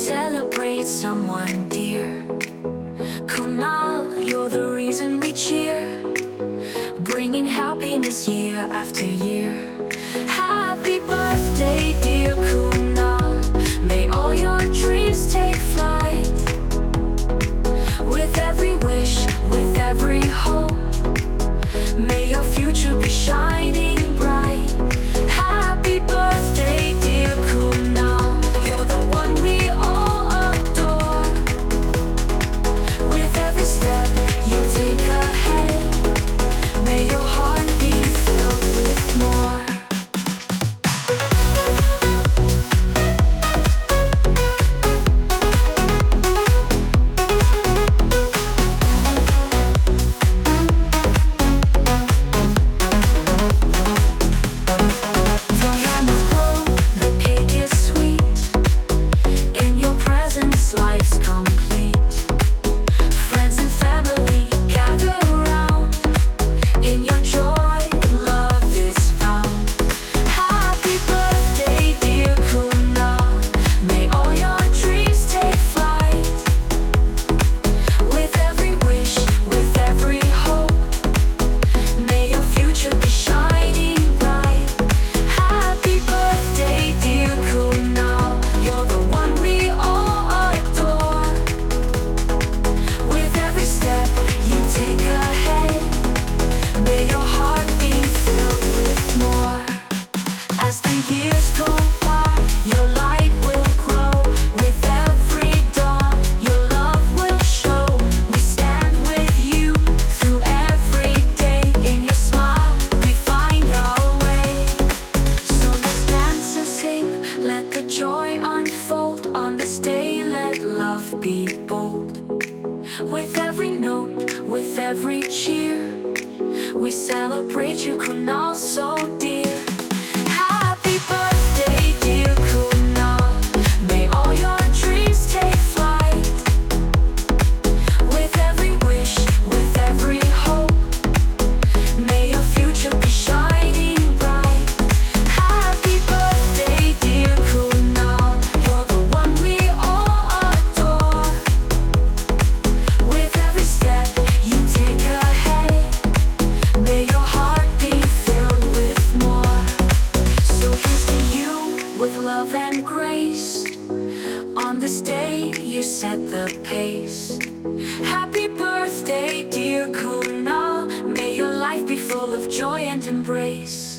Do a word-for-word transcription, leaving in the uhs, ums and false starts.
celebrate someone dear. Kunal, you're the reason we cheer, bringing happiness year after year. Happy birthday, dear Kunal. May all your dreams take flight. With every wish, with every hope, may your future be shining bright. Happy birthday, dear Kunal. You're the one we all adore. With every step you take ahead, may your heart be filled with more. Be bold. With every note, with every cheer, we celebrate you, Kunal, so dear. Happy birthday, dear Kunal. May all your dreams take flight. With every wish, with every hope, may your future be shining bright. Happy birthday, dear Kunal. You're the one we all adore. With every step you take ahead, may your heart be filled with more. So here's to you with love and grace. On this day you set the pace. Happy birthday, dear Kunal. May your life be full of joy and embrace.